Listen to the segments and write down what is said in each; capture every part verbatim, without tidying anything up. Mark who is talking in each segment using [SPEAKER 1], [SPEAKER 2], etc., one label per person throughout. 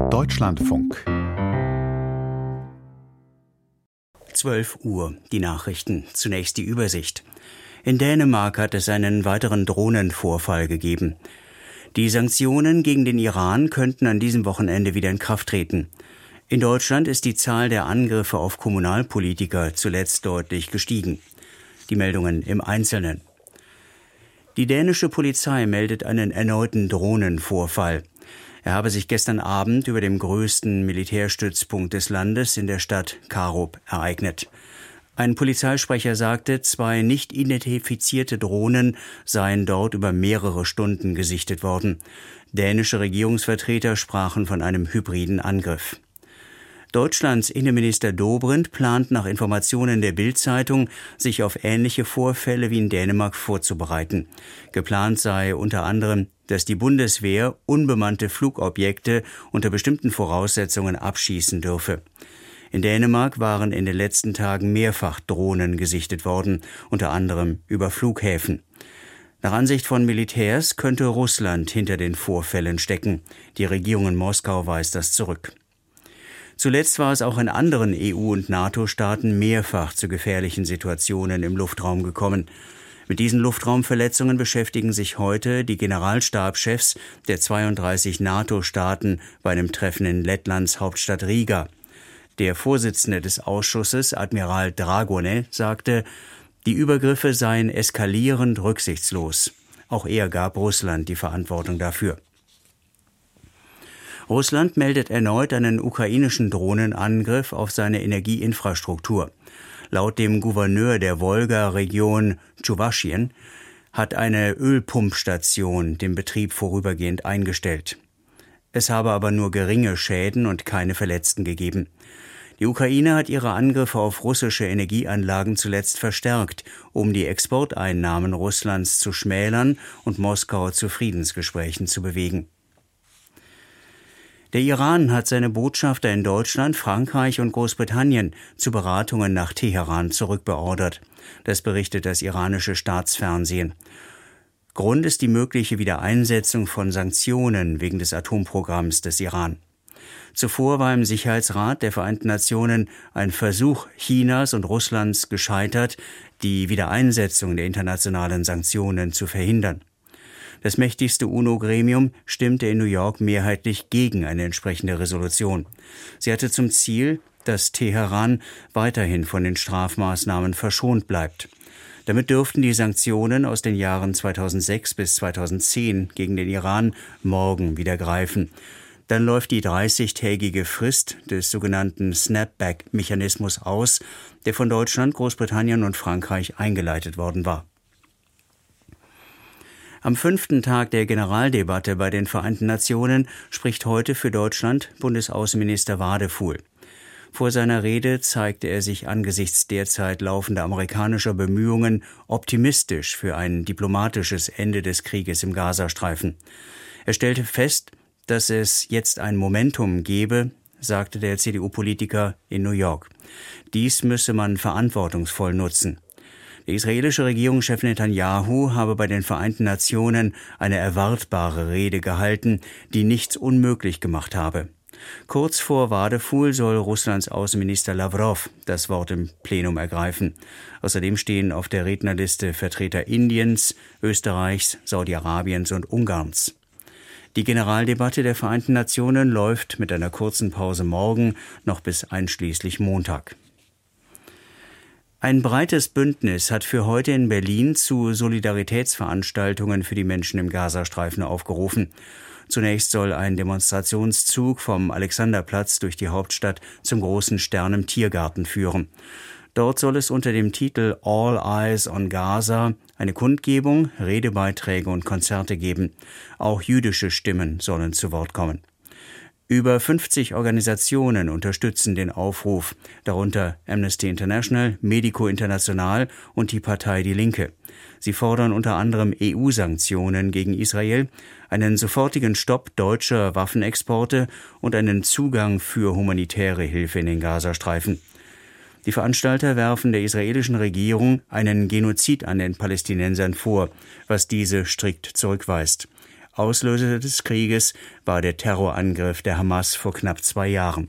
[SPEAKER 1] Deutschlandfunk.
[SPEAKER 2] zwölf Uhr, die Nachrichten. Zunächst die Übersicht. In Dänemark hat es einen weiteren Drohnenvorfall gegeben. Die Sanktionen gegen den Iran könnten an diesem Wochenende wieder in Kraft treten. In Deutschland ist die Zahl der Angriffe auf Kommunalpolitiker zuletzt deutlich gestiegen. Die Meldungen im Einzelnen. Die dänische Polizei meldet einen erneuten Drohnenvorfall. Er habe sich gestern Abend über dem größten Militärstützpunkt des Landes in der Stadt Karup ereignet. Ein Polizeisprecher sagte, zwei nicht identifizierte Drohnen seien dort über mehrere Stunden gesichtet worden. Dänische Regierungsvertreter sprachen von einem hybriden Angriff. Deutschlands Innenminister Dobrindt plant nach Informationen der Bild-Zeitung, sich auf ähnliche Vorfälle wie in Dänemark vorzubereiten. Geplant sei unter anderem, dass die Bundeswehr unbemannte Flugobjekte unter bestimmten Voraussetzungen abschießen dürfe. In Dänemark waren in den letzten Tagen mehrfach Drohnen gesichtet worden, unter anderem über Flughäfen. Nach Ansicht von Militärs könnte Russland hinter den Vorfällen stecken. Die Regierung in Moskau weist das zurück. Zuletzt war es auch in anderen E U- und NATO-Staaten mehrfach zu gefährlichen Situationen im Luftraum gekommen. Mit diesen Luftraumverletzungen beschäftigen sich heute die Generalstabschefs der zweiunddreißig NATO-Staaten bei einem Treffen in Lettlands Hauptstadt Riga. Der Vorsitzende des Ausschusses, Admiral Dragone, sagte, die Übergriffe seien eskalierend rücksichtslos. Auch er gab Russland die Verantwortung dafür. Russland meldet erneut einen ukrainischen Drohnenangriff auf seine Energieinfrastruktur. Laut dem Gouverneur der Wolga-Region Tschuwaschien hat eine Ölpumpstation den Betrieb vorübergehend eingestellt. Es habe aber nur geringe Schäden und keine Verletzten gegeben. Die Ukraine hat ihre Angriffe auf russische Energieanlagen zuletzt verstärkt, um die Exporteinnahmen Russlands zu schmälern und Moskau zu Friedensgesprächen zu bewegen. Der Iran hat seine Botschafter in Deutschland, Frankreich und Großbritannien zu Beratungen nach Teheran zurückbeordert. Das berichtet das iranische Staatsfernsehen. Grund ist die mögliche Wiedereinsetzung von Sanktionen wegen des Atomprogramms des Iran. Zuvor war im Sicherheitsrat der Vereinten Nationen ein Versuch Chinas und Russlands gescheitert, die Wiedereinsetzung der internationalen Sanktionen zu verhindern. Das mächtigste UNO-Gremium stimmte in New York mehrheitlich gegen eine entsprechende Resolution. Sie hatte zum Ziel, dass Teheran weiterhin von den Strafmaßnahmen verschont bleibt. Damit dürften die Sanktionen aus den Jahren zweitausendsechs bis zweitausendzehn gegen den Iran morgen wieder greifen. Dann läuft die dreißigtägige Frist des sogenannten Snapback-Mechanismus aus, der von Deutschland, Großbritannien und Frankreich eingeleitet worden war. Am fünften Tag der Generaldebatte bei den Vereinten Nationen spricht heute für Deutschland Bundesaußenminister Wadefuhl. Vor seiner Rede zeigte er sich angesichts derzeit laufender amerikanischer Bemühungen optimistisch für ein diplomatisches Ende des Krieges im Gazastreifen. Er stellte fest, dass es jetzt ein Momentum gebe, sagte der C D U-Politiker in New York. Dies müsse man verantwortungsvoll nutzen. Der israelische Regierungschef Netanyahu habe bei den Vereinten Nationen eine erwartbare Rede gehalten, die nichts unmöglich gemacht habe. Kurz vor Wadefuhl soll Russlands Außenminister Lawrow das Wort im Plenum ergreifen. Außerdem stehen auf der Rednerliste Vertreter Indiens, Österreichs, Saudi-Arabiens und Ungarns. Die Generaldebatte der Vereinten Nationen läuft mit einer kurzen Pause morgen noch bis einschließlich Montag. Ein breites Bündnis hat für heute in Berlin zu Solidaritätsveranstaltungen für die Menschen im Gazastreifen aufgerufen. Zunächst soll ein Demonstrationszug vom Alexanderplatz durch die Hauptstadt zum großen Stern im Tiergarten führen. Dort soll es unter dem Titel All Eyes on Gaza eine Kundgebung, Redebeiträge und Konzerte geben. Auch jüdische Stimmen sollen zu Wort kommen. Über fünfzig Organisationen unterstützen den Aufruf, darunter Amnesty International, Medico International und die Partei Die Linke. Sie fordern unter anderem E U-Sanktionen gegen Israel, einen sofortigen Stopp deutscher Waffenexporte und einen Zugang für humanitäre Hilfe in den Gazastreifen. Die Veranstalter werfen der israelischen Regierung einen Genozid an den Palästinensern vor, was diese strikt zurückweist. Auslöser des Krieges war der Terrorangriff der Hamas vor knapp zwei Jahren.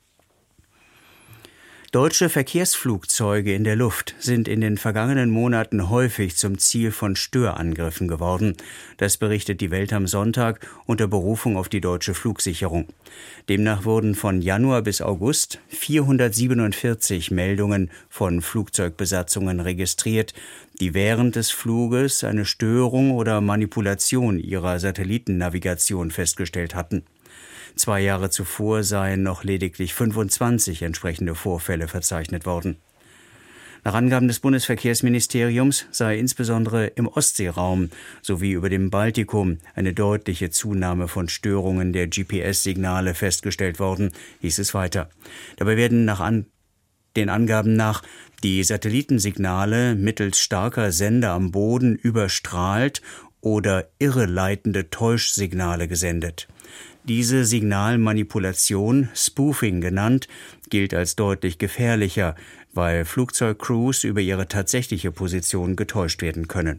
[SPEAKER 2] Deutsche Verkehrsflugzeuge in der Luft sind in den vergangenen Monaten häufig zum Ziel von Störangriffen geworden. Das berichtet die Welt am Sonntag unter Berufung auf die deutsche Flugsicherung. Demnach wurden von Januar bis August vierhundertsiebenundvierzig Meldungen von Flugzeugbesatzungen registriert, die während des Fluges eine Störung oder Manipulation ihrer Satellitennavigation festgestellt hatten. Zwei Jahre zuvor seien noch lediglich fünfundzwanzig entsprechende Vorfälle verzeichnet worden. Nach Angaben des Bundesverkehrsministeriums sei insbesondere im Ostseeraum sowie über dem Baltikum eine deutliche Zunahme von Störungen der G P S-Signale festgestellt worden, hieß es weiter. Dabei werden nach an den Angaben nach die Satellitensignale mittels starker Sender am Boden überstrahlt oder irreleitende Täuschsignale gesendet. Diese Signalmanipulation, Spoofing genannt, gilt als deutlich gefährlicher, weil Flugzeugcrews über ihre tatsächliche Position getäuscht werden können.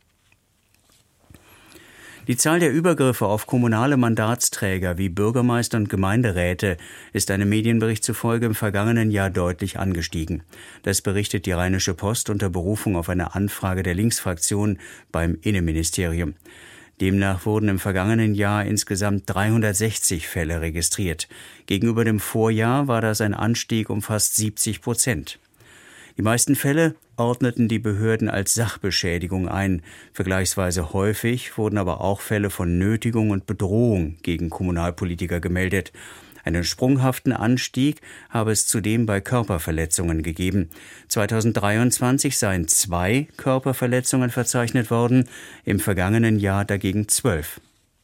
[SPEAKER 2] Die Zahl der Übergriffe auf kommunale Mandatsträger wie Bürgermeister und Gemeinderäte ist einem Medienbericht zufolge im vergangenen Jahr deutlich angestiegen. Das berichtet die Rheinische Post unter Berufung auf eine Anfrage der Linksfraktion beim Innenministerium. Demnach wurden im vergangenen Jahr insgesamt dreihundertsechzig Fälle registriert. Gegenüber dem Vorjahr war das ein Anstieg um fast siebzig Prozent. Die meisten Fälle ordneten die Behörden als Sachbeschädigung ein. Vergleichsweise häufig wurden aber auch Fälle von Nötigung und Bedrohung gegen Kommunalpolitiker gemeldet. Einen sprunghaften Anstieg habe es zudem bei Körperverletzungen gegeben. zweitausenddreiundzwanzig seien zwei Körperverletzungen verzeichnet worden, im vergangenen Jahr dagegen zwölf.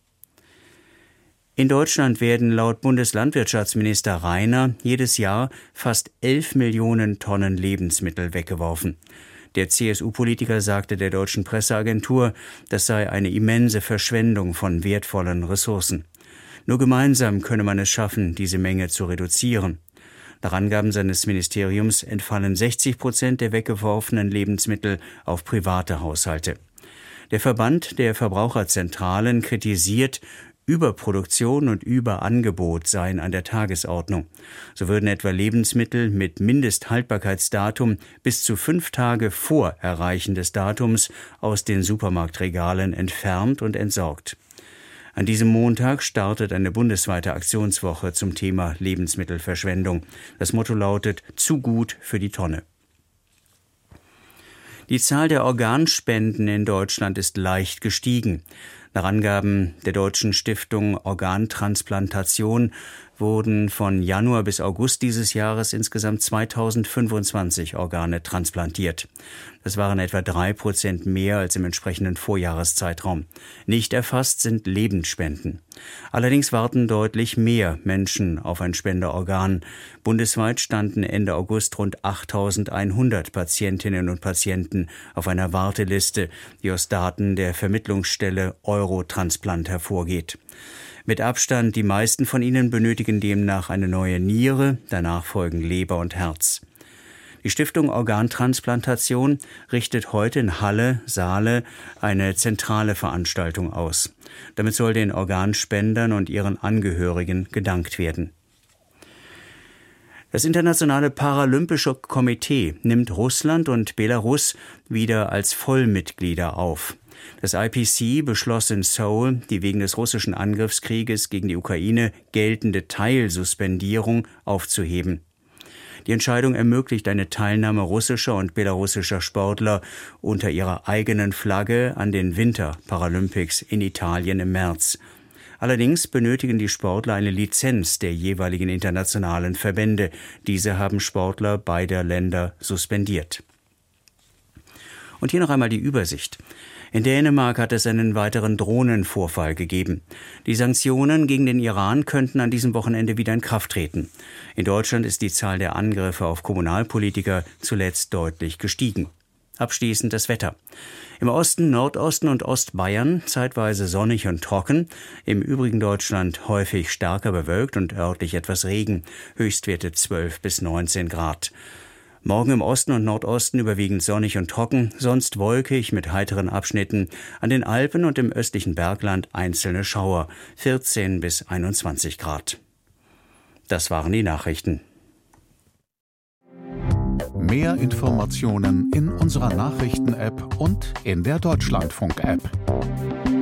[SPEAKER 2] In Deutschland werden laut Bundeslandwirtschaftsminister Rainer jedes Jahr fast elf Millionen Tonnen Lebensmittel weggeworfen. Der C S U-Politiker sagte der deutschen Presseagentur, das sei eine immense Verschwendung von wertvollen Ressourcen. Nur gemeinsam könne man es schaffen, diese Menge zu reduzieren. Nach Angaben seines Ministeriums entfallen sechzig Prozent der weggeworfenen Lebensmittel auf private Haushalte. Der Verband der Verbraucherzentralen kritisiert, Überproduktion und Überangebot seien an der Tagesordnung. So würden etwa Lebensmittel mit Mindesthaltbarkeitsdatum bis zu fünf Tage vor Erreichen des Datums aus den Supermarktregalen entfernt und entsorgt. An diesem Montag startet eine bundesweite Aktionswoche zum Thema Lebensmittelverschwendung. Das Motto lautet: Zu gut für die Tonne. Die Zahl der Organspenden in Deutschland ist leicht gestiegen. Nach Angaben der Deutschen Stiftung Organtransplantation wurden von Januar bis August dieses Jahres insgesamt zweitausendfünfundzwanzig Organe transplantiert. Das waren etwa drei Prozent mehr als im entsprechenden Vorjahreszeitraum. Nicht erfasst sind Lebensspenden. Allerdings warten deutlich mehr Menschen auf ein Spenderorgan. Bundesweit standen Ende August rund achttausendeinhundert Patientinnen und Patienten auf einer Warteliste, die aus Daten der Vermittlungsstelle Eurotransplant hervorgeht. Mit Abstand die meisten von ihnen benötigen demnach eine neue Niere, danach folgen Leber und Herz. Die Stiftung Organtransplantation richtet heute in Halle, Saale eine zentrale Veranstaltung aus. Damit soll den Organspendern und ihren Angehörigen gedankt werden. Das Internationale Paralympische Komitee nimmt Russland und Belarus wieder als Vollmitglieder auf. Das I P C beschloss in Seoul, die wegen des russischen Angriffskrieges gegen die Ukraine geltende Teilsuspendierung aufzuheben. Die Entscheidung ermöglicht eine Teilnahme russischer und belarussischer Sportler unter ihrer eigenen Flagge an den Winter-Paralympics in Italien im März. Allerdings benötigen die Sportler eine Lizenz der jeweiligen internationalen Verbände. Diese haben Sportler beider Länder suspendiert. Und hier noch einmal die Übersicht. In Dänemark hat es einen weiteren Drohnenvorfall gegeben. Die Sanktionen gegen den Iran könnten an diesem Wochenende wieder in Kraft treten. In Deutschland ist die Zahl der Angriffe auf Kommunalpolitiker zuletzt deutlich gestiegen. Abschließend das Wetter. Im Osten, Nordosten und Ostbayern zeitweise sonnig und trocken, im übrigen Deutschland häufig stärker bewölkt und örtlich etwas Regen, Höchstwerte zwölf bis neunzehn Grad. Morgen im Osten und Nordosten überwiegend sonnig und trocken, sonst wolkig mit heiteren Abschnitten. An den Alpen und im östlichen Bergland einzelne Schauer, vierzehn bis einundzwanzig Grad. Das waren die Nachrichten.
[SPEAKER 1] Mehr Informationen in unserer Nachrichten-App und in der Deutschlandfunk-App.